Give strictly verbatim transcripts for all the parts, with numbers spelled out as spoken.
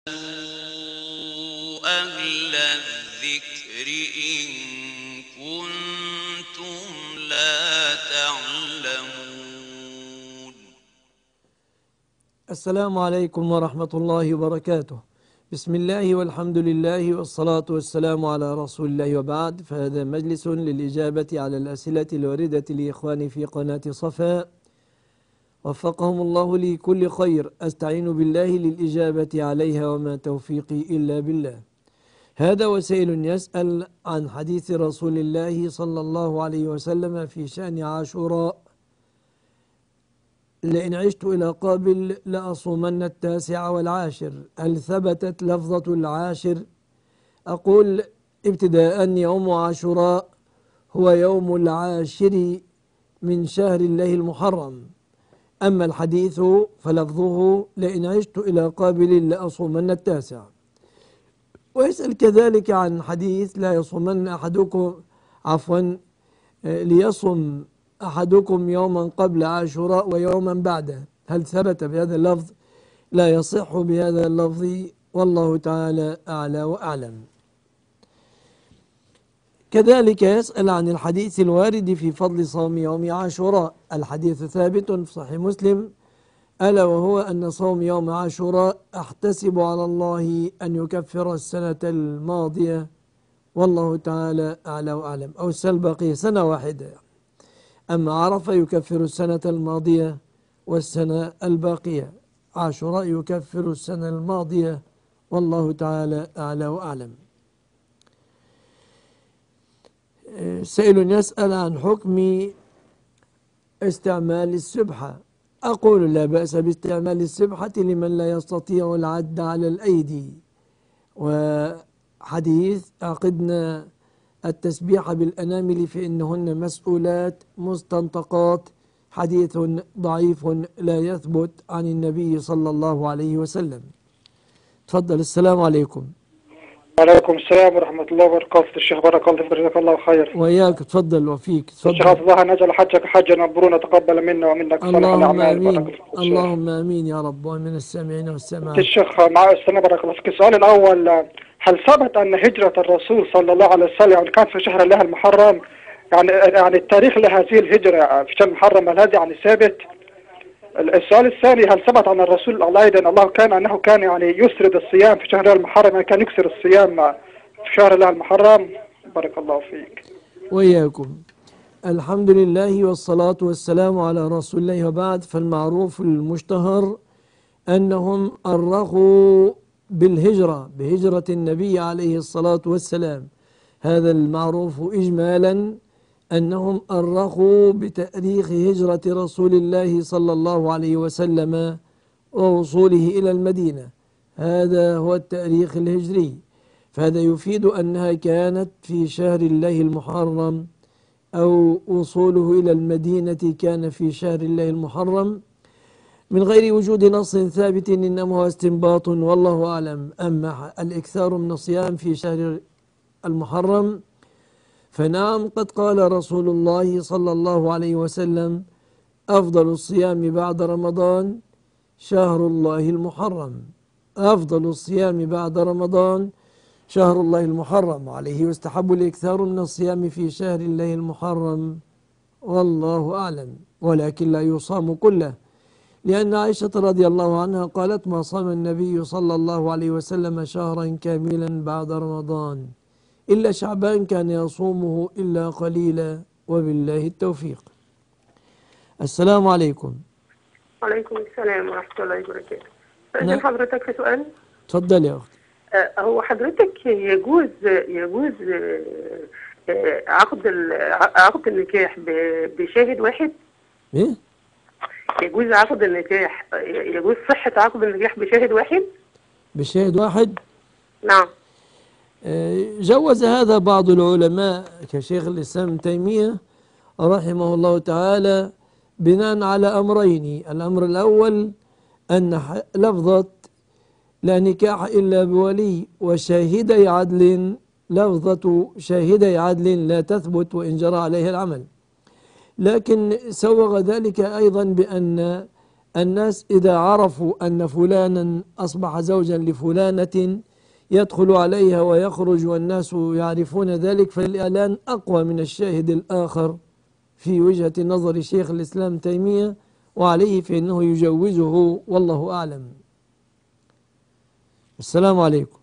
أهل الذكر إن كنتم لا تعلمون. السلام عليكم ورحمة الله وبركاته. بسم الله والحمد لله والصلاة والسلام على رسول الله، وبعد، فهذا مجلس للإجابة على الأسئلة الواردة لإخواني في قناة صفاء، وفقهم الله لكل خير. أستعين بالله للإجابة عليها وما توفيقي إلا بالله. هذا وسائل يسأل عن حديث رسول الله صلى الله عليه وسلم في شأن عاشوراء: لئن عشت إلى قابل لأصومن التاسع والعاشر. هل ثبتت لفظة العاشر؟ أقول ابتداء: يوم عاشوراء هو يوم العاشر من شهر الله المحرم. أما الحديث فلفظه: لئن عشت إلى قابل لأصومن التاسع. ويسأل كذلك عن حديث: لا يصومن أحدكم عفوا ليصم أحدكم يوما قبل عاشوراء ويوما بعده. هل ثبت بهذا اللفظ؟ لا يصح بهذا اللفظ، والله تعالى أعلى وأعلم. كذلك يسأل عن الحديث الوارد في فضل صوم يوم عاشوراء. الحديث ثابت في صحيح مسلم، ألا وهو أن صوم يوم عاشوراء أحتسب على الله أن يكفر السنة الماضية، والله تعالى أعلى وأعلم. أو السنة الباقية، سنة واحدة. أما عرفة يكفر السنة الماضية والسنة الباقية، عاشوراء يكفر السنة الماضية، والله تعالى أعلى وأعلم. سائل يسأل عن حكم استعمال السبحة. أقول: لا بأس باستعمال السبحة لمن لا يستطيع العد على الأيدي. وحديث عقدنا التسبيح بالأنامل فإنهن مسؤولات مستنطقات، حديث ضعيف لا يثبت عن النبي صلى الله عليه وسلم. تفضل. السلام عليكم. وعليكم السلام ورحمة الله وبركاته. الشيخ بارك الله فيك، جزاك الله خير. وإياك. تفضل وفيك. تفضل. الشيخ الله نجعل حجك حجا مبرونا، تقبل منا ومنك صالح اللهم الأعمال. آمين. اللهم آمين يا رب، ومن السامعين والسامعات. الشيخ مع السنة بارك الله فيك. السؤال الأول: هل ثبت أن هجرة الرسول صلى الله عليه وسلم يعني كانت في شهر الله المحرم؟ يعني يعني التاريخ لهذه الهجرة في شهر المحرم، هل هذا يعني ثابت؟ السؤال الثاني: هل ثبت عن الرسول الله أيضا الله كان أنه كان يعني يسرد الصيام في شهر الله المحرم، يعني كان يكسر الصيام في شهر الله المحرم؟ بارك الله فيك. وإياكم. الحمد لله والصلاة والسلام على رسول الله، وبعد، فالمعروف المشتهر أنهم أرخوا بالهجرة، بهجرة النبي عليه الصلاة والسلام. هذا المعروف إجمالا، أنهم أرخوا بتأريخ هجرة رسول الله صلى الله عليه وسلم ووصوله إلى المدينة. هذا هو التأريخ الهجري، فهذا يفيد أنها كانت في شهر الله المحرم، أو وصوله إلى المدينة كان في شهر الله المحرم، من غير وجود نص ثابت، إنما هو استنباط والله أعلم. أما الإكثار من الصيام في شهر المحرم فنعم، قد قال رسول الله صلى الله عليه وسلم: أفضل الصيام بعد رمضان شهر الله المحرم. أفضل الصيام بعد رمضان شهر الله المحرم، عليه يستحب الإكثار من الصيام في شهر الله المحرم، والله أعلم. ولكن لا يصام كله، لأن عائشة رضي الله عنها قالت: ما صام النبي صلى الله عليه وسلم شهرا كاملا بعد رمضان إلا شعبان كان يصومه إلا قليلا، وبالله التوفيق. السلام عليكم. وعليكم السلام ورحمة الله وبركاته. نعم. أسأل حضرتك في سؤال. تفضل يا أخت. آه، هو حضرتك يجوز يجوز آه، آه، عقد ال- عقد النكاح ب- بشاهد واحد؟ إيه؟ يجوز عقد النكاح يجوز صحة عقد النكاح بشاهد واحد؟ بشاهد واحد؟ نعم. جوز هذا بعض العلماء كشيخ الإسلام ابن تيمية رحمه الله تعالى، بناء على أمرين. الأمر الأول أن لفظة لا نكاح إلا بولي وشاهدي عدل، لفظة شاهدي عدل لا تثبت وإن جرى عليها العمل. لكن سوغ ذلك أيضا بأن الناس إذا عرفوا أن فلانا أصبح زوجا لفلانة يدخل عليها ويخرج والناس يعرفون ذلك، فالإعلان أقوى من الشاهد الآخر في وجهة نظر شيخ الإسلام تيمية، وعليه فإنه يجوزه والله أعلم. السلام عليكم.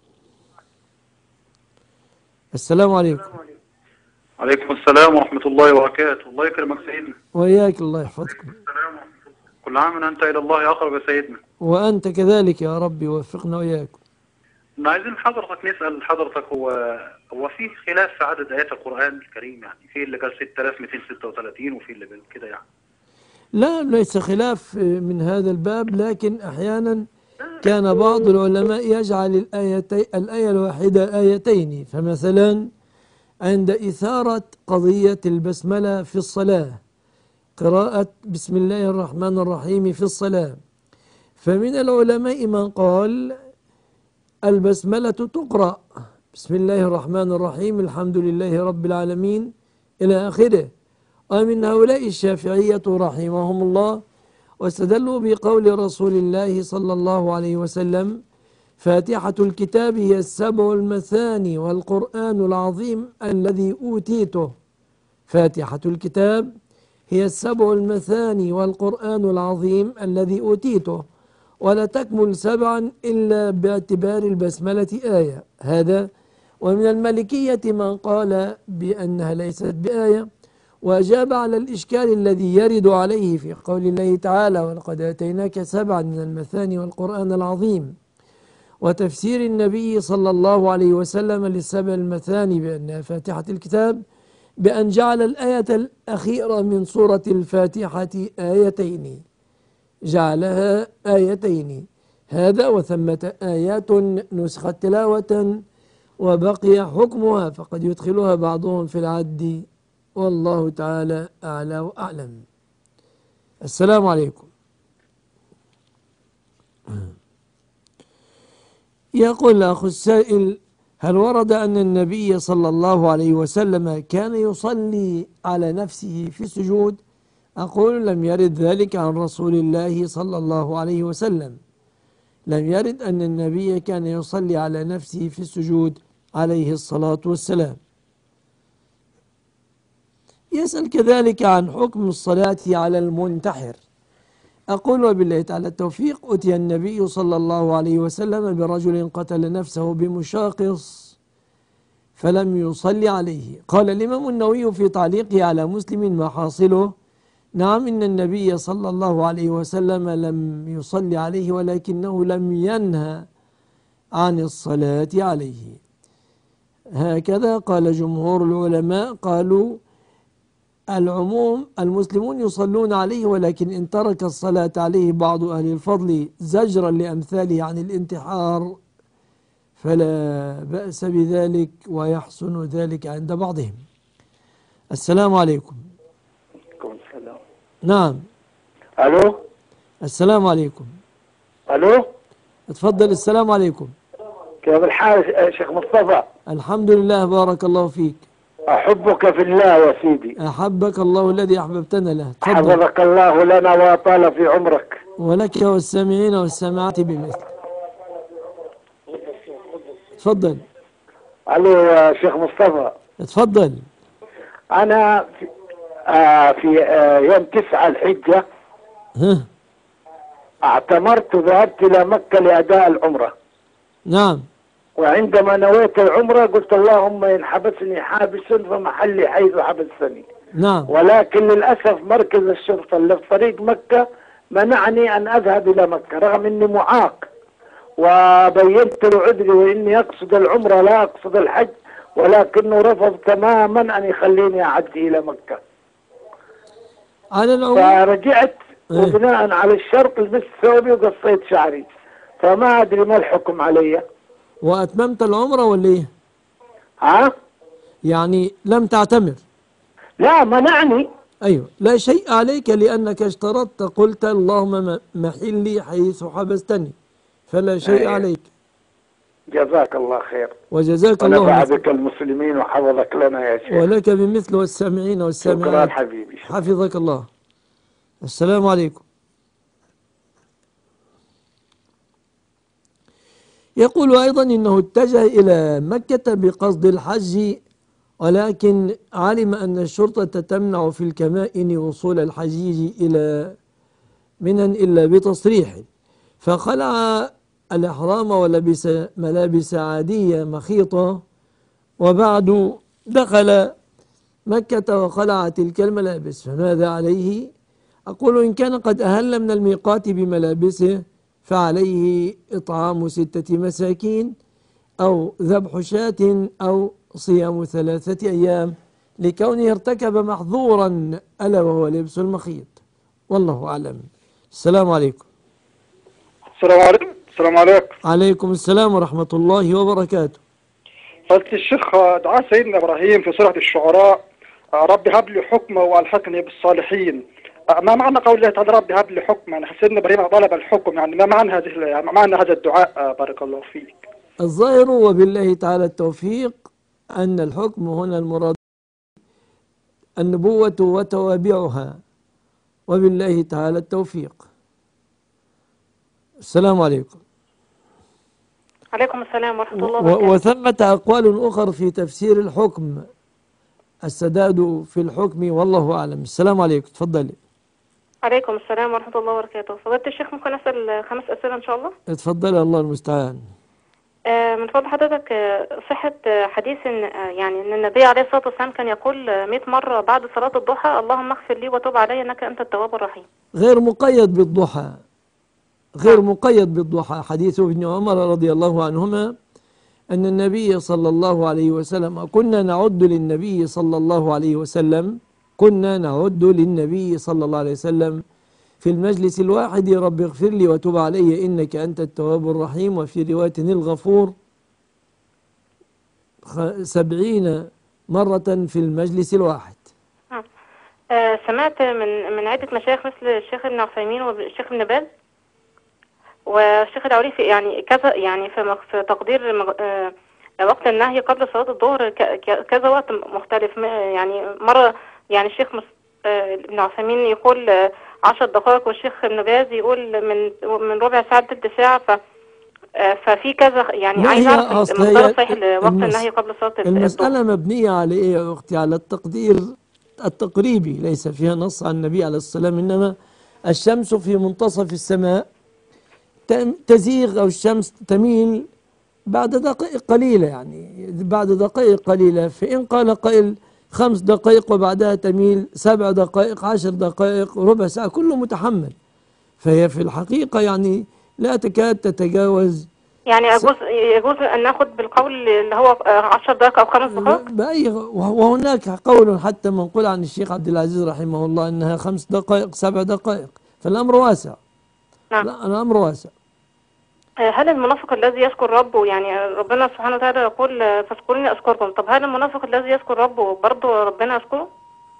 السلام عليكم. عليكم السلام ورحمة الله وبركاته. الله يكرمك سيدنا. وإياك الله يحفظكم. كل عام وأنت إلى الله أقرب يا سيدنا. وأنت كذلك يا ربي، وفقنا وإياكم. كنا عايزين حضرتك نسأل حضرتك، هو هو في خلاف في عدد آيات القرآن الكريم؟ يعني في اللي قال ستة آلاف ومئتين وستة وثلاثين وفي اللي قال كده يعني. لا، ليس خلاف من هذا الباب، لكن أحيانا كان بعض العلماء يجعل الآيتي الآية الواحدة آيتين. فمثلا عند إثارة قضية البسملة في الصلاة، قراءة بسم الله الرحمن الرحيم في الصلاة، فمن العلماء من قال البسملة تقرأ بسم الله الرحمن الرحيم الحمد لله رب العالمين إلى آخره. ومن هؤلاء الشافعية رحمهم الله، واستدلوا بقول رسول الله صلى الله عليه وسلم فاتحة الكتاب هي السبع المثاني والقرآن العظيم الذي أوتيته. فاتحة الكتاب هي السبع المثاني والقرآن العظيم الذي أوتيته، ولا تكمل سبعا إلا باعتبار البسملة آية. هذا. ومن المالكية من قال بأنها ليست بآية، وأجاب على الإشكال الذي يرد عليه في قول الله تعالى ولقد آتيناك سبعا من المثاني والقرآن العظيم، وتفسير النبي صلى الله عليه وسلم للسبع المثاني بأنها فاتحة الكتاب بأن جعل الآية الأخيرة من سورة الفاتحة آيتين، جعلها آيتين. هذا. وثمة آيات نسخت تلاوة وبقي حكمها، فقد يدخلها بعضهم في العد، والله تعالى أعلى وأعلم. السلام عليكم. يقول الأخ السائل: هل ورد أن النبي صلى الله عليه وسلم كان يصلي على نفسه في السجود؟ أقول: لم يرد ذلك عن رسول الله صلى الله عليه وسلم، لم يرد أن النبي كان يصلي على نفسه في السجود عليه الصلاة والسلام. يسأل كذلك عن حكم الصلاة على المنتحر. أقول: وبالله تعالى التوفيق. أتي النبي صلى الله عليه وسلم برجل قتل نفسه بمشاقص فلم يصلي عليه. قال الإمام النووي في تعليقه على مسلم: ما حاصله؟ نعم، إن النبي صلى الله عليه وسلم لم يصلي عليه، ولكنه لم ينهى عن الصلاة عليه. هكذا قال جمهور العلماء، قالوا العموم المسلمون يصلون عليه، ولكن إن ترك الصلاة عليه بعض أهل الفضل زجرا لأمثاله عن الانتحار فلا بأس بذلك، ويحسن ذلك عند بعضهم. السلام عليكم. عليكم السلام. نعم. الو. السلام عليكم. الو. اتفضل. السلام عليكم. كيف الحال يا شيخ مصطفى؟ الحمد لله، بارك الله فيك. احبك في الله يا سيدي. احبك الله الذي احببتنا له. تفضل. حفظك الله لنا واطال في عمرك. ولك والسامعين والسامعات بمثل. تفضل. الو يا شيخ مصطفى. اتفضل. انا في, آه في آه يوم تسعة الحجة ها. اعتمرت وذهبت الى مكة لاداء العمرة. نعم. وعندما نويت العمرة قلت اللهم إن حبسني حابس فمحلي حيث حبستني. نعم. ولكن للأسف مركز الشرطة اللي في طريق مكة منعني أن أذهب إلى مكة رغم أني معاق، وبينت له عذري وإني أقصد العمرة لا أقصد الحج، ولكنه رفض تماما أن يخليني أعدي إلى مكة. على العموم فرجعت إيه؟ وبناء على الشرط لبست ثوبي وقصيت شعري، فما أدري ما الحكم علي. وأتممت العمرة ولا إيه؟ ها؟ يعني لم تعتمر؟ لا، منعني. أيوة، لا شيء عليك لأنك اشترطت، قلت اللهم محلي حيث حبستني، فلا شيء أيوة. عليك. جزاك الله خير. وجزاك الله ونفع مثل. بك المسلمين وحفظك لنا يا شيخ. ولك بمثل والسامعين والسامعات. شكرا حبيبي. حفظك الله. السلام عليكم. يقول أيضا إنه اتجه إلى مكة بقصد الحج، ولكن علم أن الشرطة تمنع في الكمائن وصول الحجيج إلى منى إلا بتصريح، فخلع الإحرام ولبس ملابس عادية مخيطة، وبعد دخل مكة وخلع تلك الملابس، فماذا عليه؟ أقول إن كان قد أهل من الميقات بملابسه فعليه إطعام ستة مساكين أو ذبح شاة أو صيام ثلاثة أيام، لكونه ارتكب محظورا ألا وهو لبس المخيط، والله أعلم. السلام عليكم. السلام عليكم. السلام عليكم. عليكم السلام ورحمة الله وبركاته. فضيلة الشيخ، دعاء سيدنا إبراهيم في سورة الشعراء رب هب لي حكما وألحقني بالصالحين، ما معنى قول الله تعالى رب هب لي حكما؟ يعني سيدنا إبراهيم طلب الحكم، يعني ما معنى هذه يعني ما معنى هذا الدعاء؟ بارك الله فيك. الظاهر وبالله تعالى التوفيق أن الحكم هنا المراد النبوة وتوابعها، وبالله تعالى التوفيق. السلام عليكم. عليكم السلام ورحمة الله و- وبركاته. وثمة أقوال أخر في تفسير الحكم، السداد في الحكم والله أعلم. السلام عليكم، تفضلي. عليكم السلام ورحمة الله وبركاته. فضيلة الشيخ ممكن أسأل خمس أسئلة إن شاء الله؟ اتفضلي، الله المستعان. آه، من فضل حضرتك، آه، صحة آه، حديث إن آه، يعني إن النبي عليه الصلاة والسلام كان يقول آه، مئة مرة بعد صلاة الضحى اللهم اغفر لي وتب علي إنك أنت التواب الرحيم. غير مقيد بالضحى، غير مقيد بالضحى. حديث ابن عمر رضي الله عنهما أن النبي صلى الله عليه وسلم كنا نعد للنبي صلى الله عليه وسلم كنا نعد للنبي صلى الله عليه وسلم في المجلس الواحد رب اغفر لي وتب علي إنك أنت التواب الرحيم، وفي رواية الغفور سبعين مرة في المجلس الواحد. آه. آه، سمعت من من عدة مشايخ مثل الشيخ ابن عثيمين والشيخ ابن باز والشيخ العوريفي يعني كذا، يعني في مق- في تقدير مج- آه، وقت النهي قبل صلاة الظهر ك- ك- كذا وقت مختلف. م- يعني مرة يعني الشيخ مس- آه، ابن عثيمين يقول آه، عشر دقائق، والشيخ ابن باز يقول من من ربع ساعة لثلث ساعة. ف آه، ففي كذا، يعني لا، عايز هي أعرف أصل المقدار هي الصحيح لوقت المس- النهي قبل صلاة الظهر. المسألة مبنية على إيه يا أختي؟ على التقدير التقريبي، ليس فيها نص عن النبي عليه الصلاة والسلام، إنما الشمس في منتصف السماء تم- تزيغ أو الشمس تميل بعد دقائق قليلة، يعني بعد دقائق قليلة. فإن قال قائل خمس دقائق وبعدها تميل، سبع دقائق، عشر دقائق، ربع ساعة، كله متحمل. فهي في الحقيقة يعني لا تكاد تتجاوز يعني يجوز يجوز أن ناخد بالقول اللي هو آه، عشر دقائق أو خمس دقائق؟ بأي. وهناك قول حتى منقول عن الشيخ عبد العزيز رحمه الله أنها خمس دقائق، سبع دقائق، فالأمر واسع. نعم. لا، الأمر واسع. آه، هل المنافق الذي يذكر ربه، يعني ربنا سبحانه وتعالى يقول آه، فاذكروني أذكركم، طب هل المنافق الذي يذكر ربه برضه ربنا يذكره؟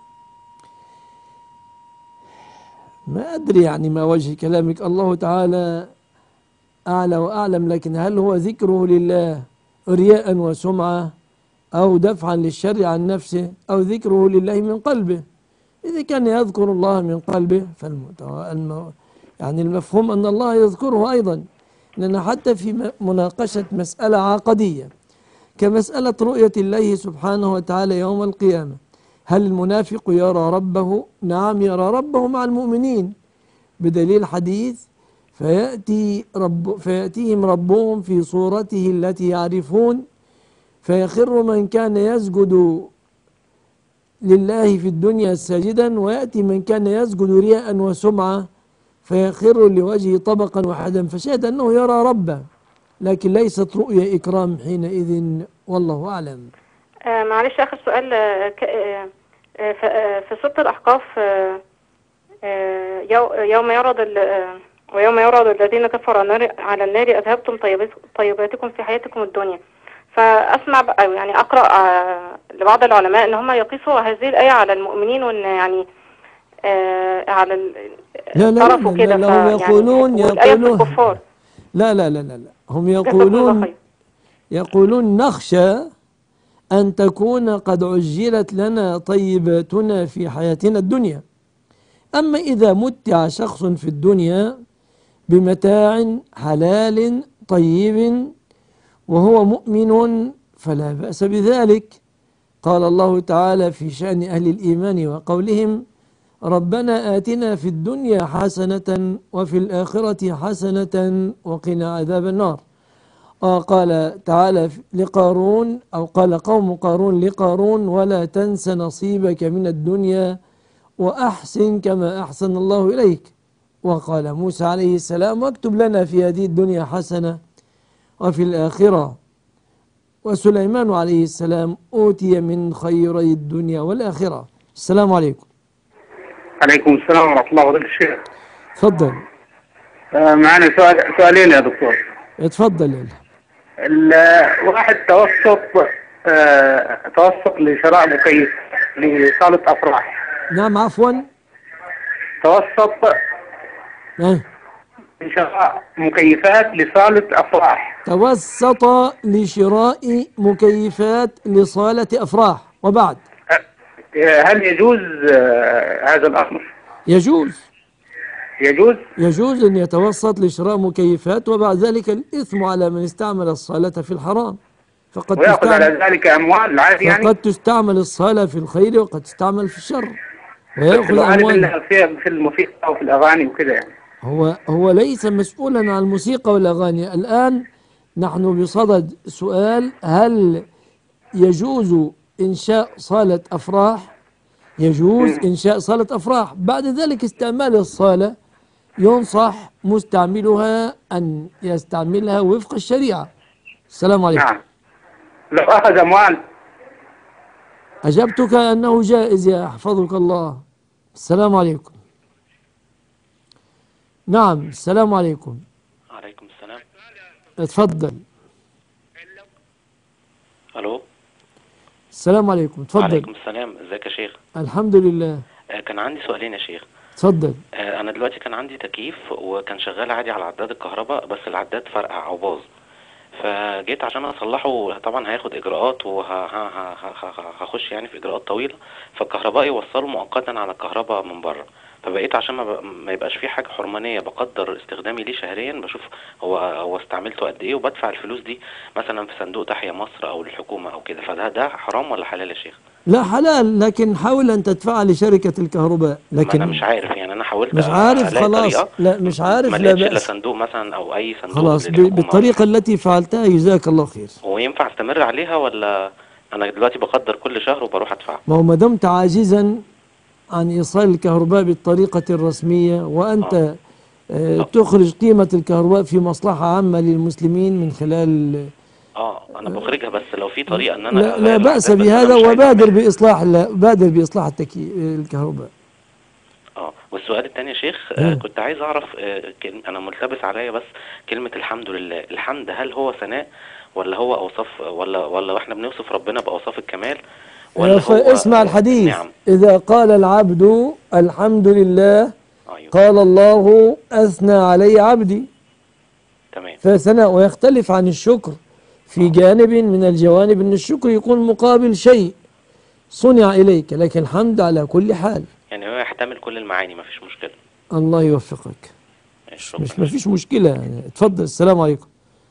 ما أدري يعني ما وجه كلامك، الله تعالى أعلى وأعلم، لكن هل هو ذكره لله رياء وسمعة أو دفعا للشر عن نفسه، أو ذكره لله من قلبه؟ إذا كان يذكر الله من قلبه فالم... يعني المفهوم أن الله يذكره أيضا، لأن حتى في مناقشة مسألة عقدية كمسألة رؤية الله سبحانه وتعالى يوم القيامة، هل المنافق يرى ربه؟ نعم، يرى ربه مع المؤمنين بدليل حديث فيأتي رب فيأتيهم ربهم في صورته التي يعرفون فيخر من كان يسجد لله في الدنيا ساجدا، ويأتي من كان يسجد رياء وسمعة فيخر لوجهه طبقا واحدا، فشهد أنه يرى ربه، لكن ليست رؤيا إكرام حينئذ، والله أعلم. آه معلش آخر سؤال. آه ك- آه آه ف- آه، في سورة الأحقاف آه آه يو- يوم يعرض ال- آه ويوم يعرض الذين كفروا على النار على النار أذهبتم طيبات- طيباتكم في حياتكم الدنيا. فأسمع بقى- أو يعني أقرأ آه لبعض العلماء إن هم يقيسوا هذه الآية على المؤمنين، وإن يعني آه على ال- لا لا لا, الطرف لا, وكده. لا, لا هم ف- يقولون يعني والآية في يقولون الكفار. لا لا لا لا, لا هم جزاكم الله يقولون خير. يقولون نخشى أن تكون قد عجلت لنا طيباتنا في حياتنا الدنيا، أما إذا متع شخص في الدنيا بمتاع حلال طيب وهو مؤمن فلا بأس بذلك. قال الله تعالى في شأن أهل الإيمان وقولهم ربنا آتنا في الدنيا حسنة وفي الآخرة حسنة وقنا عذاب النار. آه قال تعالى لقارون أو قال قوم قارون لقارون ولا تنس نصيبك من الدنيا وأحسن كما أحسن الله إليك. وقال موسى عليه السلام واكتب لنا في هذه الدنيا حسنة وفي الآخرة. وسليمان عليه السلام أوتي من خيري الدنيا والآخرة. السلام عليكم. عليكم السلام ورحمة الله وبركاته الشيخ. تفضل. آه معنا سؤال سؤالين يا دكتور. اتفضل. الواحد توسط آه توسط لشراء مكيف لصالة أفراح. نعم عفوا. توسط اه لشراء مكيفات لصالة أفراح. توسط لشراء مكيفات لصالة أفراح وبعد. هل يجوز آه هذا الأمر؟ يجوز. يجوز؟ يجوز أن يتوسط لشراء مكيفات وبعد ذلك الإثم على من استعمل الصالة في الحرام. فقد ويأخذ على ذلك أموال عادي يعني؟ فقد تستعمل الصالة في الخير وقد تستعمل في الشر ويأخذ أموال في الموسيقى وفي الأغاني وكذا يعني. هو هو ليس مسؤولا عن الموسيقى والأغاني. الآن نحن بصدد سؤال هل يجوز إنشاء صالة أفراح؟ يجوز إنشاء صالة أفراح. بعد ذلك استعمال الصالة ينصح مستعملها أن يستعملها وفق الشريعة. السلام عليكم. نعم. لو أخذ أموال. أجبتك أنه جائز يا حفظك الله. السلام عليكم. نعم السلام عليكم. عليكم السلام. اتفضل. ألو. السلام عليكم. اتفضل. عليكم السلام. ازيك يا شيخ؟ الحمد لله. آه كان عندي سؤالين يا شيخ. اتفضل. آه أنا دلوقتي كان عندي تكييف وكان شغال عادي على عداد الكهرباء بس العداد فرقع أو باظ. فجيت عشان اصلحه طبعا هياخد اجراءات وهخش يعني في اجراءات طويله. فالكهربائي وصله مؤقتا على الكهرباء من بره. فبقيت عشان ما, ما يبقاش فيه حاجه حرمانيه بقدر استخدامي ليه شهريا بشوف هو هو استعملته قد ايه وبدفع الفلوس دي مثلا في صندوق تحيا مصر او الحكومه او كده. فده ده حرام ولا حلال يا شيخ؟ لا حلال لكن حاول ان تدفع لشركه الكهرباء. لكن انا مش عارف يعني انا حاولت مش عارف خلاص. لا مش عارف. ما لا لقيتش الا بأس. صندوق مثلا او اي صندوق خلاص بالطريقه التي فعلتها جزاك الله خير. وينفع استمر عليها ولا انا دلوقتي بقدر كل شهر وبروح ادفع؟ ما هو ما دمت عاجزا عن ايصال الكهرباء بالطريقه الرسميه وانت آه. آه تخرج قيمه الكهرباء في مصلحه عامه للمسلمين من خلال اه انا بخرجها بس لو في طريقه ان انا لا, لا بأس بهذا وبادر باصلاح بادر باصلاح التكي... الكهرباء. اه والسؤال الثاني يا شيخ آه كنت عايز اعرف آه انا ملتبس عليا بس كلمه الحمد لله. الحمد هل هو ثناء ولا هو اوصاف ولا ولا احنا بنوصف ربنا باوصاف الكمال ولا هو اسمع الحديث نعم. اذا قال العبد الحمد لله أيوه. قال الله اثنى علي عبدي. تمام. فثناء ويختلف عن الشكر في جانب من الجوانب ان الشكر يكون مقابل شيء صنع اليك لكن الحمد على كل حال. يعني هو يحتمل كل المعاني ما فيش مشكله. الله يوفقك. مش ما فيش مشكله يعني. اتفضل. السلام عليكم.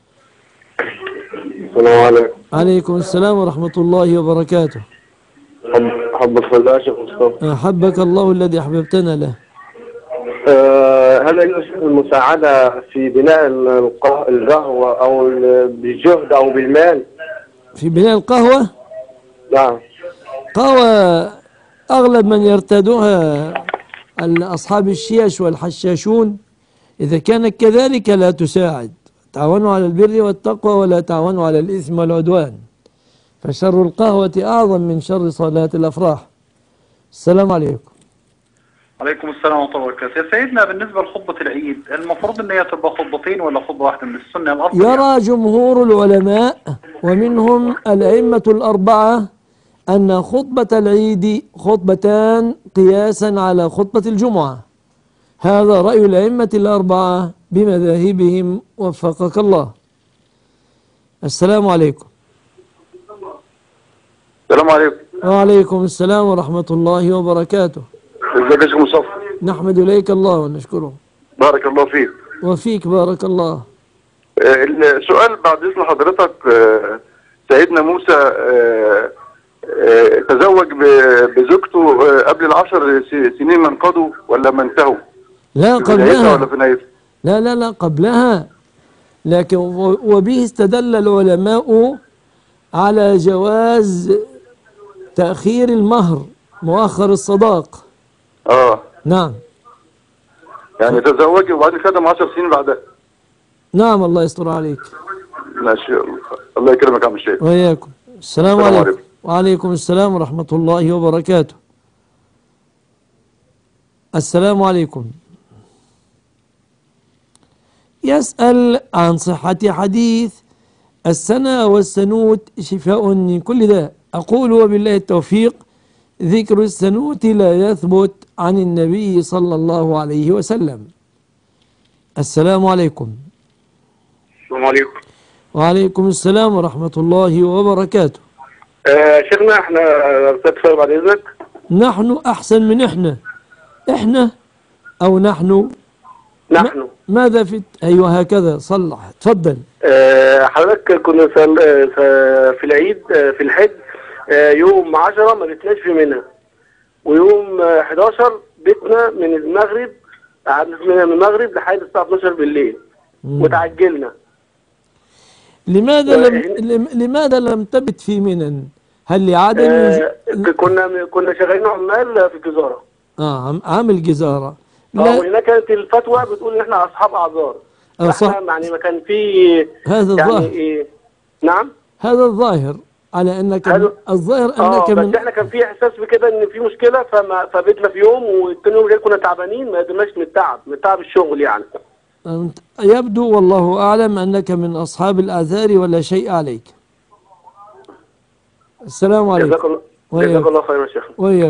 السلام عليكم. عليكم السلام ورحمه الله وبركاته. حبك الله يا شيخ مصطفى. حبك الله الذي احببتنا له. أه هل يجوز المساعدة في بناء القهوة أو بالجهد أو بالمال؟ في بناء القهوة؟ نعم. قهوة أغلب من يرتادها أصحاب الشيش والحشاشون. إذا كانت كذلك لا تساعد. تعاونوا على البر والتقوى ولا تعاونوا على الإثم والعدوان. فشر القهوة أعظم من شر صلاة الأفراح. السلام عليكم. عليكم السلام ورحمة الله وبركاته. يا سيدنا بالنسبة لخطبة العيد المفروض ان هي تبقى خطبتين ولا خطبة واحدة من السنة الأفضل؟ يرى يعني جمهور العلماء ومنهم الأئمة الأربعة أن خطبة العيد خطبتان قياسا على خطبة الجمعة. هذا رأي الأئمة الأربعة بمذاهبهم وفقك الله. السلام عليكم. السلام عليكم. وعليكم السلام ورحمة الله وبركاته. ازيك يا شيخ مصطفى؟ نحمد إليك الله ونشكره. بارك الله فيك. وفيك بارك الله. آه، السؤال بعد إذن حضرتك، آه، سيدنا موسى آه، آه، تزوج ب- بزوجته آه، قبل العشر س- سنين ما انقضوا ولا ما انتهوا؟ لا في بدايتها قبلها. ولا في نهايتها؟ لا لا لا قبلها. لكن و- وبه استدل العلماء على جواز تأخير المهر، مؤخر الصداق. اه نعم يعني تزوج وبعدين خدم عشر سنين بعدها. نعم، الله يستر عليك. ماشي، الله يكرمك يا عم الشيخ. وإياكم. السلام السلام عليكم. عليكم. وعليكم السلام ورحمة الله وبركاته. السلام عليكم. يسأل عن صحة حديث السنة والسنوت شفاء من كل داء. أقول وبالله التوفيق، ذكر السنوت لا يثبت عن النبي صلى الله عليه وسلم. السلام عليكم. السلام عليكم. وعليكم السلام ورحمة الله وبركاته. آه شيخنا احنا بتتفرج بعد اذنك. نحن أحسن من إحنا. إحنا أو نحن؟ نحن. م- ماذا في أيوة هكذا صلح. تفضل. آه حضرتك كنا سل... آه في العيد آه في الحج آه يوم عشرة ما بيتناش في منى، ويوم آه حداشر بيتنا من المغرب، قعدنا من المغرب لحد الساعة اتناشر بالليل مم. وتعجلنا. لماذا لم لم- لماذا لم تبت في منى؟ هل لعدم آه كنا كنا شغالين عمال في الجزارة. اه عم- عامل جزارة. اه لا وهناك كانت الفتوى بتقول ان احنا اصحاب اعذار. آه، صح. فاحنا يعني ما كان في هذا يعني الظاهر. إيه؟ نعم. هذا الظاهر على انك هذا- الظاهر اه انك بس من احنا كان في احساس بكده ان في مشكله، فما فبيتنا في يوم والتاني يوم غير كنا تعبانين، ما قدرناش من التعب من تعب الشغل يعني. أنت- يبدو والله اعلم انك من اصحاب الاعذار ولا شيء عليك. السلام عليكم. جزاك الله وإياك. جزاك الله خير يا شيخ. وإياك.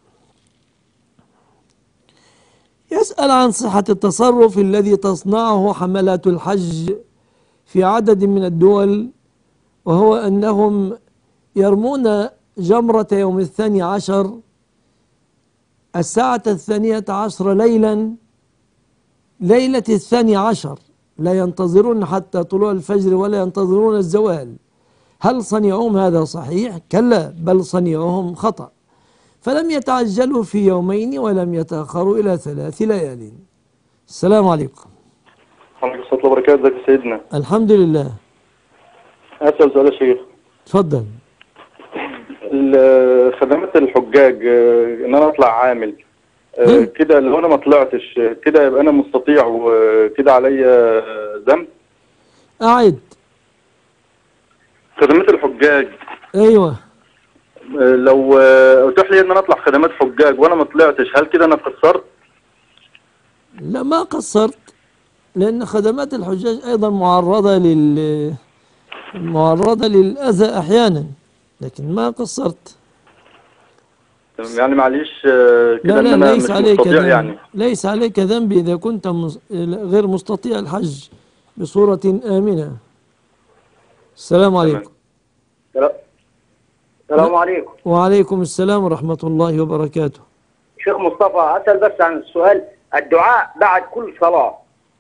يسأل عن صحة التصرف الذي تصنعه حملات الحج في عدد من الدول، وهو أنهم يرمون جمرة يوم الثاني عشر الساعة الثانية عشر ليلا، ليلة الثاني عشر، لا ينتظرون حتى طلوع الفجر ولا ينتظرون الزوال. هل صنيعهم هذا صحيح؟ كلا، بل صنيعهم خطأ، فلم يتعجلوا في يومين ولم يتأخروا إلى ثلاث ليال. السلام عليكم. وعليكم السلام وبركاته. ازيك يا سيدنا؟ الحمد لله. اسال سؤال يا شيخ. تفضل. ال- خدمات الحجاج، آه، ان انا اطلع عامل آه، هم؟ كده، لو انا ما طلعتش آه، كده يبقى انا مستطيع وكده عليا آه، ذنب؟ أعد. خدمات الحجاج، أيوة. آه، لو آه، اتاح لي ان انا اطلع خدمات حجاج وانا ما طلعتش، هل كده انا قصرت؟ لا ما قصرت، لأن خدمات الحجاج أيضا معرضة لل معرضة للأذى أحيانا، لكن ما قصرت. يعني معليش آه، كده لا ان لا انا ليس مش عليك مستطيع ذنب. يعني. ليس عليك ذنب إذا كنت مس- غير مستطيع الحج بصورة آمنة. السلام عليكم. السلام عليكم. وعليكم السلام ورحمة الله وبركاته. شيخ مصطفى اسال بس عن السؤال، الدعاء بعد كل صلاه.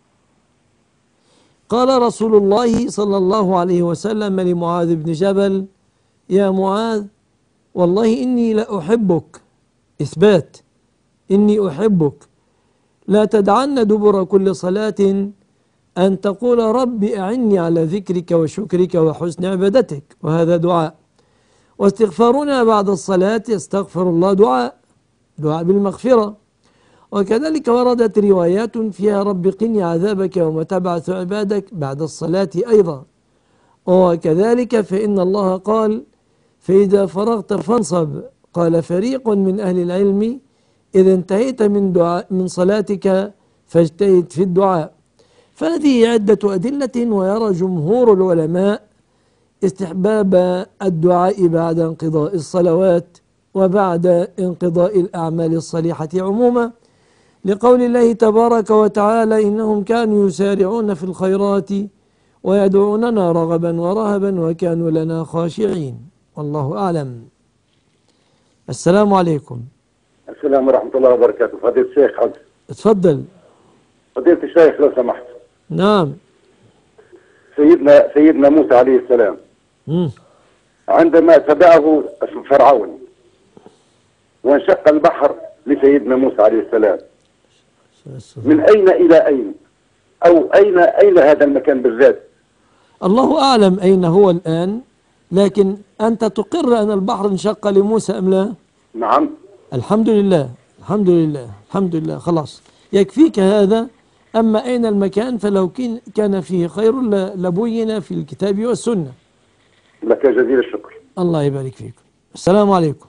قال رسول الله صلى الله عليه وسلم لمعاذ بن جبل: يا معاذ، والله إني لأحبك، إثبات، إني أحبك، لا تدعن دبر كل صلاة أن تقول رب أعني على ذكرك وشكرك وحسن عبادتك، وهذا دعاء. واستغفارنا بعد الصلاة يستغفر الله دعاء، دعاء بالمغفرة. وكذلك وردت روايات فيها رب قني عذابك يوم تبعث عبادك بعد الصلاة أيضا. وكذلك فإن الله قال: فإذا فرغت فانصب. قال فريق من أهل العلم: إذا انتهيت من دعاء من صلاتك فاجتهد في الدعاء. فهذه عدة أدلة، ويرى جمهور العلماء استحباب الدعاء بعد انقضاء الصلوات وبعد انقضاء الأعمال الصالحة عموما، لقول الله تبارك وتعالى: إنهم كانوا يسارعون في الخيرات ويدعوننا رغبا ورهبا وكانوا لنا خاشعين. والله أعلم. السلام عليكم. السلام ورحمة الله وبركاته. فضيلة الشيخ حضر. اتفضل. فضيلة الشيخ لو سمحت. نعم. سيدنا سيدنا موسى عليه السلام مم. عندما تبعه فرعون وانشق البحر لسيدنا موسى عليه السلام، من أين إلى أين؟ أو أين أين هذا المكان بالذات؟ الله أعلم أين هو الآن، لكن أنت تقر أن البحر انشق لموسى أم لا؟ نعم. الحمد لله الحمد لله الحمد لله، خلاص يكفيك هذا. أما أين المكان فلو كان فيه خير لبين في الكتاب والسنة. لك جزيل الشكر. الله يبارك فيكم. السلام عليكم.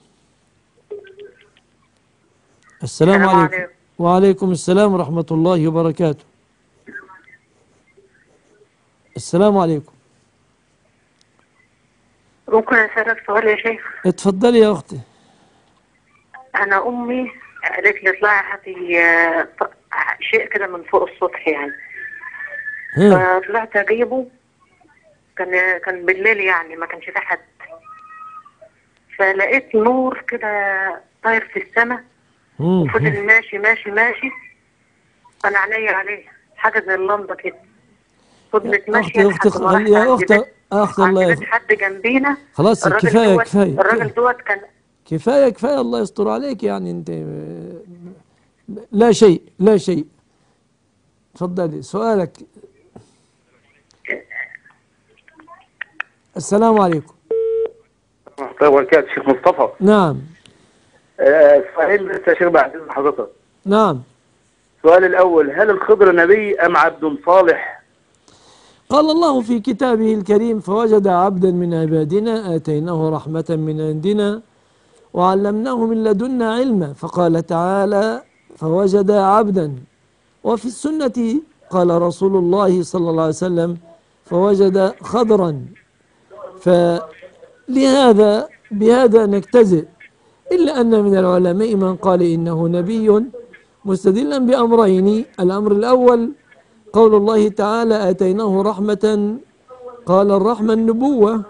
السلام عليكم. عليكم وعليكم السلام ورحمة الله وبركاته. السلام عليكم. ممكن أسألك سؤال يا شيخ؟ اتفضلي يا أختي. أنا أمي قالت لي اطلعي هاتي شيء كده من فوق السطح يعني. فطلعت أجيبه، كان كان بالليل يعني ما كانش في حد، فلقيت نور كده طاير في السماء وفضل ماشي ماشي ماشي، أنا عينيا عليه حاجة زي اللمبة كده، فضلت ماشية أختي أختي يا أختي أختي الله يخليك. حد جنبينا خلاص كفاية كفاية الراجل دوت كان كفاية كفاية الله يستر عليك، يعني أنت لا شيء لا شيء. تفضلي سؤالك. السلام عليكم. ورحمة الله وبركاته. شيخ مصطفى. نعم. سؤالين بس يا شيخ بعد إذن حضرتك. نعم. السؤال الأول، هل الخضر نبي أم عبد صالح؟ قال الله في كتابه الكريم: فوجد عبدا من عبادنا آتيناه رحمة من عندنا وعلمناه من لدنا علما. فقال تعالى: فوجد عبدا. وفي السنة قال رسول الله صلى الله عليه وسلم: فوجد خضرا. فلهذا بهذا نجتزئ، إلا أن من العلماء من قال إنه نبي مستدلا بأمرين. الأمر الأول قول الله تعالى: آتيناه رحمة، قال الرحمة النبوة،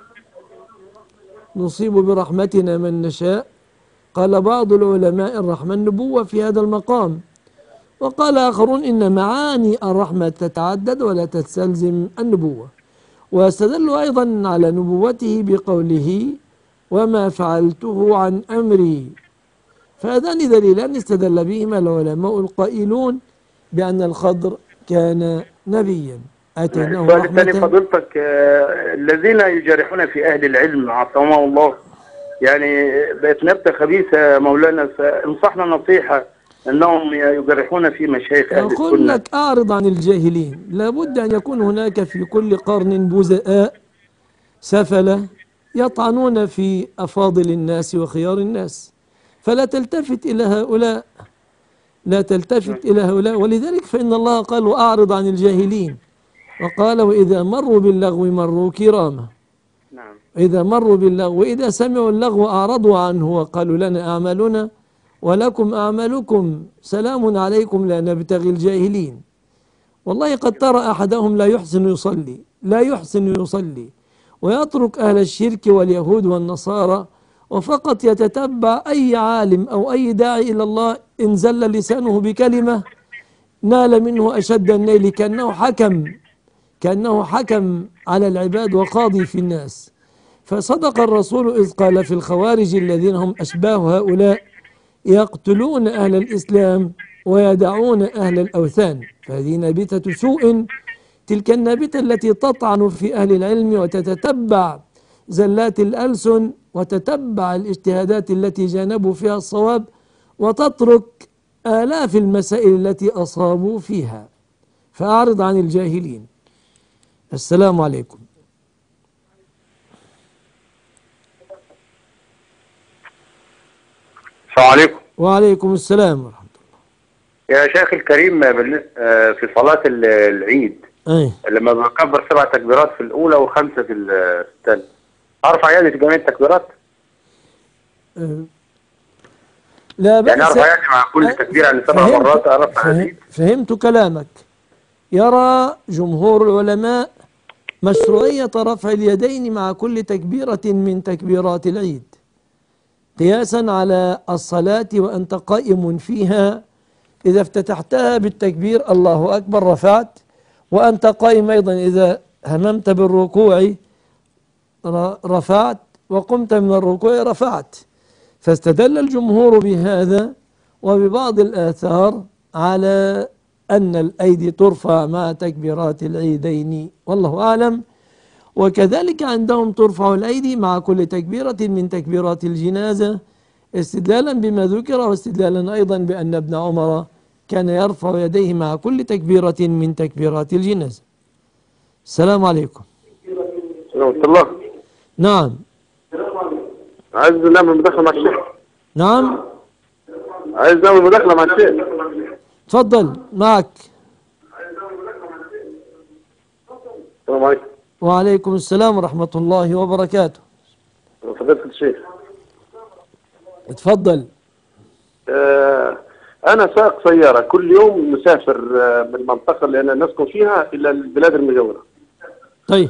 نصيب برحمتنا من نشاء. قال بعض العلماء الرحمة النبوة في هذا المقام، وقال آخرون إن معاني الرحمة تتعدد ولا تستلزم النبوة. واستدلوا أيضا على نبوته بقوله: وما فعلته عن أمري. فهذان دليلان استدل بهما العلماء القائلون بأن الخضر كان نبيا. آتيناه السؤال رحمة. الثاني فضيلتك، آه، الذين يجرحون في أهل العلم عصمهم الله، يعني بقت نبتة خبيثة مولانا، فانصحنا نصيحة أنهم يجرحون في مشايخ أهل السنة. أقول لك أعرض عن الجاهلين. لابد أن يكون هناك في كل قرن بزآء سفلة يطعنون في أفاضل الناس وخيار الناس، فلا تلتفت إلى هؤلاء، لا تلتفت إلى هؤلاء. ولذلك فإن الله قال: وأعرض عن الجاهلين. وقال: وإذا مروا باللغو مروا كراما. نعم. إذا مروا باللغو، وإذا سمعوا اللغو أعرضوا عنه وقالوا: لنا أعمالنا ولكم أعمالكم سلام عليكم لا نبتغي الجاهلين. والله قد ترى أحدهم لا يحسن يصلي لا يحسن يصلي ويترك أهل الشرك واليهود والنصارى، وفقط يتتبع أي عالم أو أي داعي إلى الله إن زل لسانه بكلمة نال منه أشد النيل، كأنه حكم كأنه حكم على العباد وقاضي في الناس. فصدق الرسول إذ قال في الخوارج الذين هم أشباه هؤلاء: يقتلون أهل الإسلام ويدعون أهل الأوثان. فهذه نابتة سوء، تلك النابتة التي تطعن في أهل العلم وتتتبع زلات الألسن وتتبع الاجتهادات التي جانبوا فيها الصواب، وتترك آلاف المسائل التي أصابوا فيها. فأعرض عن الجاهلين. السلام عليكم. السلام عليكم. وعليكم السلام ورحمة الله. يا شيخ الكريم، في صلاة العيد أي. لما بكبر سبع تكبيرات في الأولى وخمسة في الثانية، أرفع يدي في جميع التكبيرات؟ أه. لا بأس. يعني أرفع يدي مع كل تكبير يعني سبع مرات أرفع يدي؟ فهمت كلامك. يرى جمهور العلماء مشروعية رفع اليدين مع كل تكبيرة من تكبيرات العيد، قياسا على الصلاة وأنت قائم فيها. إذا افتتحتها بالتكبير الله أكبر رفعت، وأنت قائم أيضا إذا هممت بالركوع رفعت، وقمت من الركوع رفعت. فاستدل الجمهور بهذا وببعض الآثار على أن الأيدي ترفع مع تكبيرات العيدين، والله أعلم. وكذلك عندهم ترفع الأيدي مع كل تكبيرة من تكبيرات الجنازة، استدلالا بما ذكر، واستدلالا أيضا بأن ابن عمر كان يرفع يديه مع كل تكبيرة من تكبيرات الجنازة. السلام عليكم. ورحمة الله. نعم. عايز نعمل مداخلة مع الشيخ. نعم. عايز نعمل مداخلة مع الشيخ. تفضل معك. السلام عليكم. وعليكم السلام ورحمة الله وبركاته. فضيلة الشيخ. اتفضل. آه أنا سائق سيارة، كل يوم مسافر آه من المنطقة اللي أنا نسكن فيها إلى البلاد المجاورة. طيب.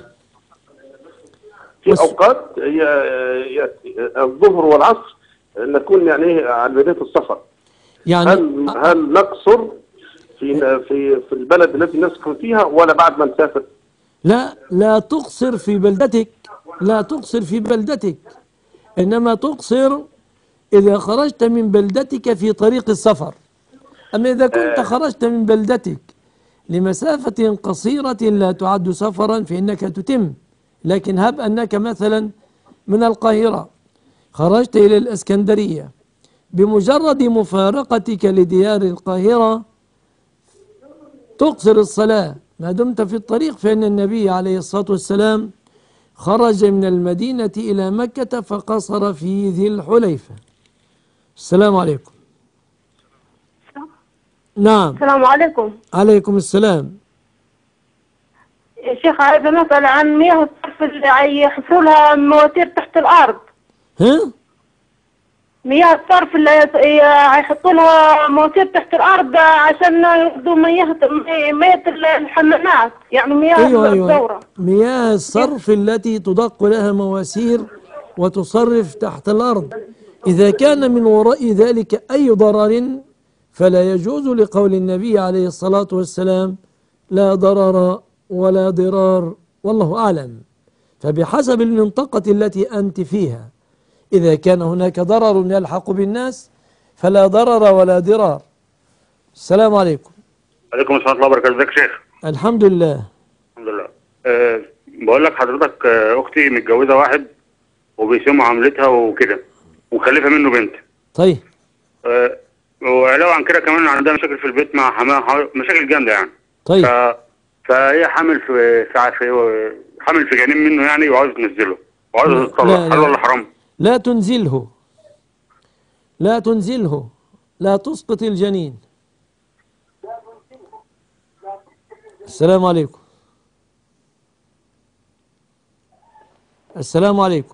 في أوقات هي هي الظهر والعصر نكون يعني على بداية السفر. يعني هل هل نقصر في في في البلد التي نسكن فيها ولا بعد ما نسافر؟ لا، لا تقصر في بلدتك، لا تقصر في بلدتك، إنما تقصر إذا خرجت من بلدتك في طريق السفر. أما إذا كنت خرجت من بلدتك لمسافة قصيرة لا تعد سفرا فإنك تتم. لكن هب أنك مثلا من القاهرة خرجت إلى الإسكندرية، بمجرد مفارقتك لديار القاهرة تقصر الصلاة ما دمت في الطريق، فإن النبي عليه الصلاة والسلام خرج من المدينة إلى مكة فقصر في ذي الحليفة. السلام عليكم. نعم. السلام عليكم. عليكم السلام. يا شيخ عايزة نسأل عن مياه الصرف اللي يحفروا لها مواتير تحت الأرض. ها؟ مياه الصرف اللي هيحطوا لها مواتير تحت الأرض عشان ياخدوا مياه مياه الحمامات، يعني مياه أيوة الدورة. أيوة. مياه الصرف التي تدق لها مواسير وتصرف تحت الأرض، إذا كان من وراء ذلك أي ضرر فلا يجوز، لقول النبي عليه الصلاة والسلام: لا ضرر ولا ضرار، والله أعلم. فبحسب المنطقة التي أنت فيها، إذا كان هناك ضرر يلحق بالناس فلا ضرر ولا ضرار. السلام عليكم. عليكم السلام ورحمة الله وبركاته. ازيك يا شيخ؟ الحمد لله. الحمد لله. أه بقول لك حضرتك، أه أختي متجوزة واحد وبيسيء معاملتها وكده، ومخلفة منه بنت. طيب. أه وعلاوة عن كده كمان عندها مشاكل في البيت مع حماها، مشاكل جامدة يعني. طيب. ف... فهي حامل في في في حامل في جنين منه يعني، وعاوزة تنزله وعاوزة تطلق، هل ولا حرام؟ لا تنزله، لا تنزله، لا تسقط الجنين. السلام عليكم. السلام عليكم.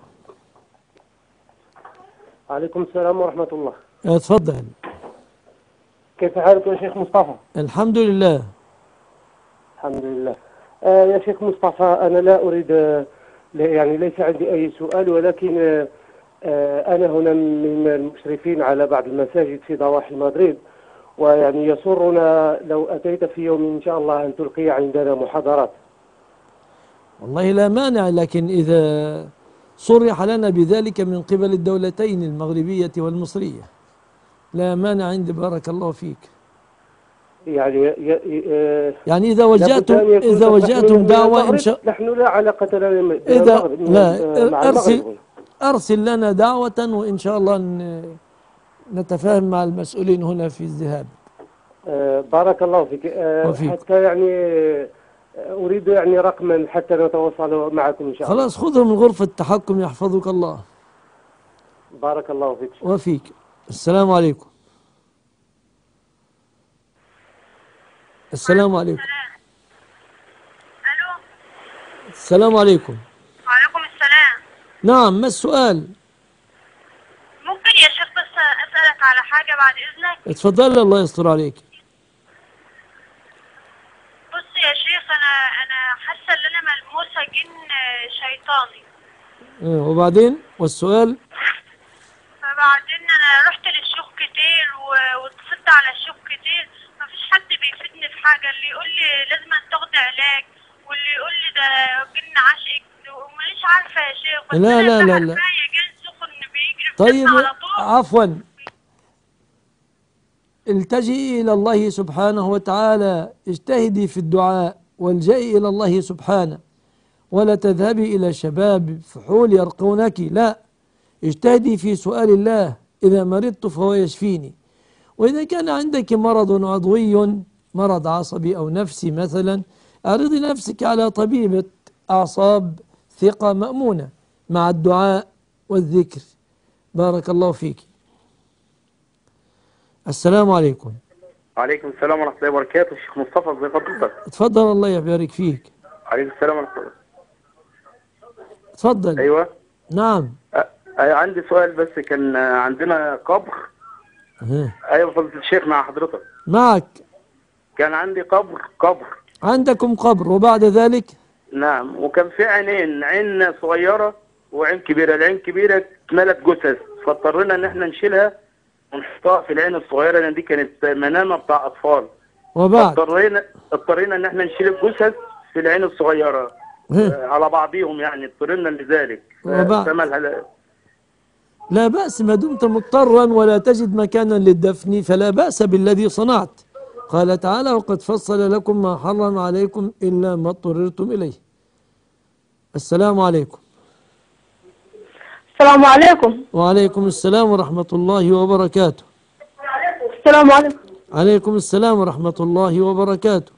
عليكم السلام ورحمة الله. اتفضل. كيف حالك يا شيخ مصطفى؟ الحمد لله. الحمد لله. آه يا شيخ مصطفى، أنا لا أريد آه يعني ليس عندي أي سؤال، ولكن آه آه أنا هنا من المشرفين على بعض المساجد في ضواحي مدريد، ويعني يسرنا لو أتيت في يوم إن شاء الله أن تلقي عندنا محاضرات. والله لا مانع، لكن إذا صرح لنا بذلك من قبل الدولتين المغربية والمصرية لا مانع عندي. بارك الله فيك. يعني يعني إذا وجهتم إذا وجهتم دعوة إن شاء نحن لا علاقة لنا إذا لا مع أرسل أرسل لنا دعوة وإن شاء الله نتفاهم مع المسؤولين هنا في الذهاب. بارك الله فيك. حتى يعني أريد يعني رقما حتى نتواصل معكم إن شاء الله. خلاص، خذه من غرفة التحكم يحفظك الله. بارك الله فيك. وفيك. السلام عليكم. السلام عليكم. الو. السلام عليكم. وعليكم السلام. نعم، ما السؤال؟ ممكن يا شيخ بس اسالك على حاجه بعد اذنك؟ اتفضل، الله يستر عليك. بص يا شيخ، انا انا حاسه ان انا ملموسه جن شيطاني. اه وبعدين؟ والسؤال؟ فبعدين انا رحت للشيوخ كتير واتصلت على الشيوخ كتير، مفيش حد بيفيدني في حاجه. اللي يقول لي لازم تاخدي علاج واللي يقول لي ده جن عاشق ومش عارفه يا شيخ. بس لا أنا لا لا ساعة لا معايا جن سخن بيجري في طيب جسمي على طول. عفوا، التجئي إلى الله سبحانه وتعالى، اجتهدي في الدعاء والجئي إلى الله سبحانه، ولا تذهبي إلى شباب فحول يرقونك، لا، اجتهدي في سؤال الله. إذا مرضت فهو يشفيني. وإذا كان عندك مرض عضوي، مرض عصبي أو نفسي مثلا، أعرضي نفسك على طبيبة أعصاب ثقة مأمونة مع الدعاء والذكر. بارك الله فيك. السلام عليكم. وعليكم السلام ورحمة الله وبركاته. الشيخ مصطفى، ازي حضرتك؟ اتفضل، الله يبارك فيك. عليكم السلام ورحمة الله. اتفضل. ايوه. نعم. أ... عندي سؤال بس. كان عندنا قبر. ها. ايوه فضيلة الشيخ مع حضرتك. معك. كان عندي قبر قبر عندكم قبر، وبعد ذلك؟ نعم. وكان في عينين، عين صغيرة وعين كبيرة. العين الكبيرة اتملت جثث، فاضطرينا ان احنا نشيلها ونحطها في العين الصغيرة لان دي كانت منامة بتاع اطفال. وبعد اضطرينا اضطرينا ان احنا نشيل الجثث في العين الصغيرة آه على بعضيهم، يعني اضطرينا لذلك. وبعد فمالها لا بأس ما دمت مضطرا ولا تجد مكانا للدفن، فلا بأس بالذي صنعت. قال تعالى: وقد فصل لكم ما حرم عليكم إلا ما اضطررتم إليه. السلام عليكم. السلام عليكم. وعليكم السلام ورحمة الله وبركاته. السلام عليكم. عليكم السلام ورحمة الله وبركاته.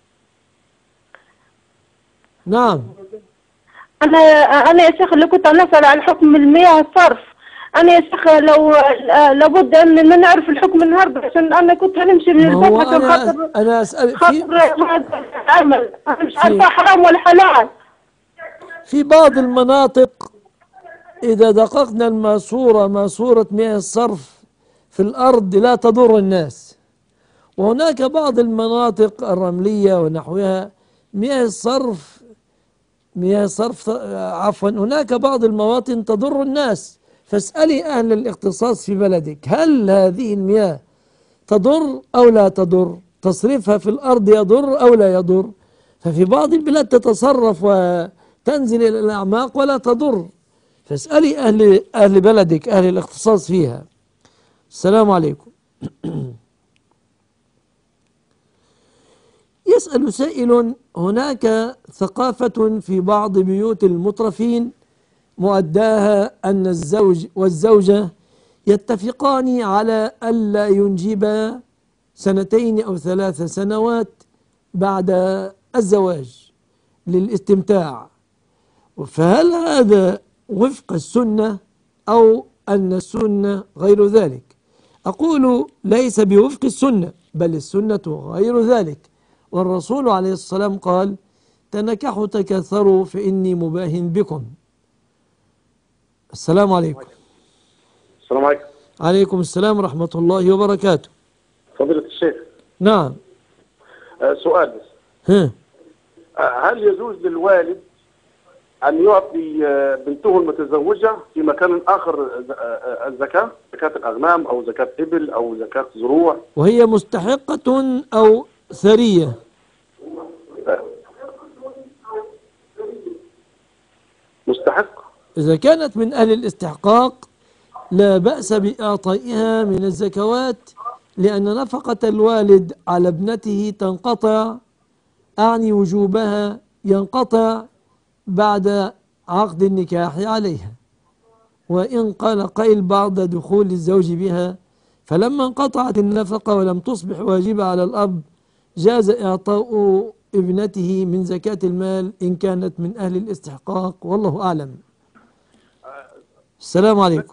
نعم. أنا أنا يا شيخ اللي كنت أسأل عن حكم المياه الصرف. أنا يا شيخ لو لابد أن نعرف الحكم النهارده، عشان أنا كنت هنمشي من البيت عشان خاطر أنا أسأل خاطر هذا العمل. أنا مش عارفة حرام ولا حلال. في بعض المناطق إذا دققنا الماسورة، ماسورة مياه الصرف في الأرض لا تضر الناس، وهناك بعض المناطق الرملية ونحوها مياه الصرف مياه الصرف عفوا هناك بعض المواطن تضر الناس. فاسألي أهل الاختصاص في بلدك، هل هذه المياه تضر أو لا تضر؟ تصريفها في الأرض يضر أو لا يضر؟ ففي بعض البلاد تتصرف وتنزل إلى الأعماق ولا تضر. فاسألي أهل أهل بلدك، أهل الاختصاص فيها. السلام عليكم. يسأل سائل: هناك ثقافة في بعض بيوت المترفين مؤداها أن الزوج والزوجة يتفقان على ألا ينجبا سنتين أو ثلاث سنوات بعد الزواج للاستمتاع، فهل هذا وفق السنة أو أن السنة غير ذلك؟ أقول ليس بوفق السنة، بل السنة غير ذلك. والرسول عليه الصلاة والسلام قال: تنكحوا تكاثروا فإني مباهن بكم. السلام عليكم. السلام عليكم. عليكم السلام ورحمة الله وبركاته. فضيلة الشيخ. نعم. آه سؤال بس. ها. آه هل يجوز للوالد أن يعطي آه بنته المتزوجة في مكان آخر آه الزكاة، زكاة الأغنام أو زكاة إبل أو زكاة زروع، وهي مستحقة أو ثرية؟ آه مستحق. إذا كانت من أهل الاستحقاق لا بأس بإعطائها من الزكوات، لأن نفقة الوالد على ابنته تنقطع، أعني وجوبها ينقطع بعد عقد النكاح عليها. وإن قال قائل بعد دخول الزوج بها، فلما انقطعت النفقة ولم تصبح واجبة على الأب جاز إعطاء ابنته من زكاة المال إن كانت من أهل الاستحقاق، والله أعلم. السلام عليكم.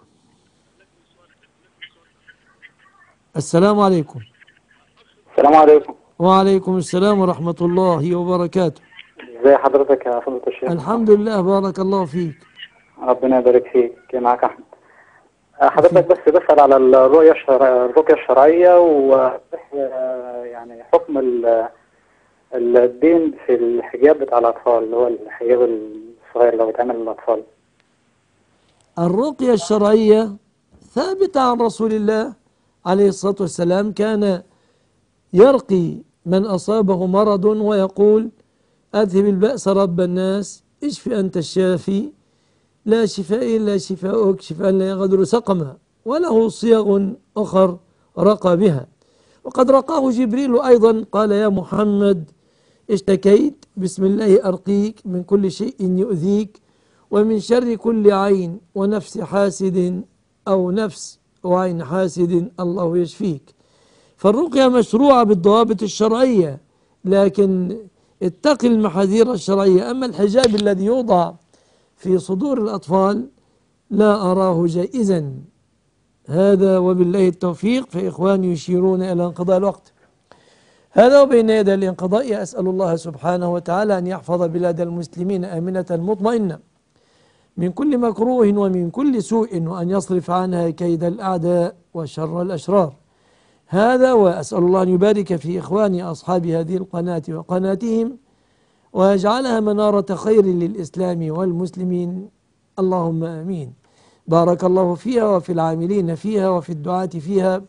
السلام عليكم. السلام عليكم. وعليكم السلام ورحمة الله وبركاته. ازي حضرتك يا فضيلة الشيخ؟ الحمد لله، بارك الله فيك. ربنا يبارك فيك. معك أحمد. حضرتك بس بسأل على الرؤية الشرع... الرقية الشرعية و يعني حكم الدين في الحجاب بتاع الأطفال، اللي هو الحجاب الصغير اللي بيتعمل للأطفال. الرقية الشرعية ثابتة عن رسول الله عليه الصلاة والسلام، كان يرقي من أصابه مرض ويقول: أذهب البأس رب الناس اشف أنت الشافي لا شفاء إلا شفاؤك شفاء لا يغادر سقما، وله صيغ أخر رقى بها. وقد رقاه جبريل أيضا قال يا محمد اشتكيت بسم الله أرقيك من كل شيء يؤذيك ومن شر كل عين ونفس حاسد أو نفس وعين حاسد الله يشفيك. فالرقية مشروعة بالضوابط الشرعية، لكن اتق المحاذير الشرعية. أما الحجاب الذي يوضع في صدور الأطفال لا أراه جائزا. هذا وبالله التوفيق. فإخواني يشيرون إلى انقضاء الوقت. هذا وبين يدي الانقضاء أسأل الله سبحانه وتعالى أن يحفظ بلاد المسلمين آمنة مطمئنة من كل مكروه ومن كل سوء، وأن يصرف عنها كيد الأعداء وشر الأشرار. هذا وأسأل الله أن يبارك في إخواني أصحاب هذه القناة وقناتهم ويجعلها منارة خير للإسلام والمسلمين، اللهم آمين. بارك الله فيها وفي العاملين فيها وفي الدعاة فيها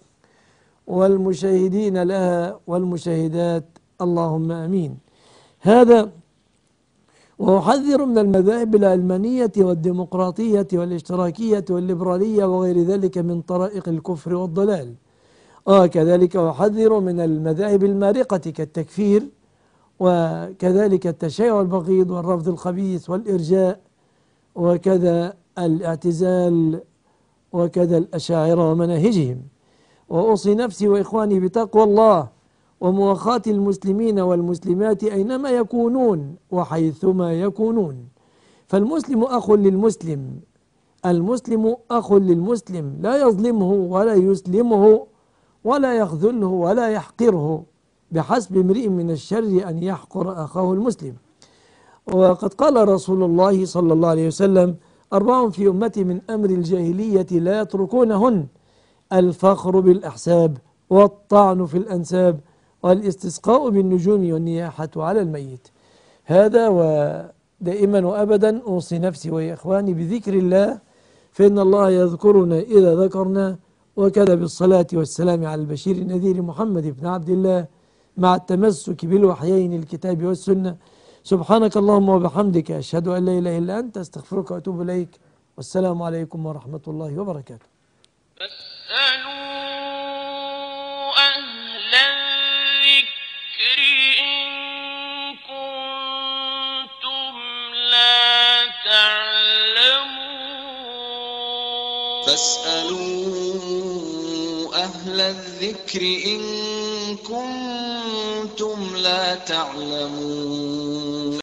والمشاهدين لها والمشاهدات، اللهم آمين. هذا وأحذر من المذاهب العلمانية والديمقراطية والاشتراكية والليبرالية وغير ذلك من طرائق الكفر والضلال. وكذلك أحذر من المذاهب المارقة كالتكفير وكذلك التشيع والبغيض والرفض الخبيث والإرجاء وكذا الاعتزال وكذا الأشاعرة ومناهجهم. وأوصي نفسي وإخواني بتقوى الله ومواخاة المسلمين والمسلمات أينما يكونون وحيثما يكونون. فالمسلم أخ للمسلم، المسلم أخ للمسلم، لا يظلمه ولا يسلمه ولا يخذله ولا يحقره، بحسب امرئ من الشر أن يحقر أخاه المسلم. وقد قال رسول الله صلى الله عليه وسلم أربع في أمتي من أمر الجاهلية لا يتركونهن: الفخر بالأحساب والطعن في الأنساب والاستسقاء بالنجوم والنياحة على الميت. هذا ودائما وأبدا أوصي نفسي وإخواني بذكر الله، فإن الله يذكرنا إذا ذكرنا، وكذا بالصلاة والسلام على البشير النذير محمد بن عبد الله مع التمسك بالوحيين الكتاب والسنة. سبحانك اللهم وبحمدك أشهد أن لا إله إلا أنت أستغفرك وأتوب إليك، والسلام عليكم ورحمة الله وبركاته. فاسألوا أهل الذكر إن كنتم لا تعلمون.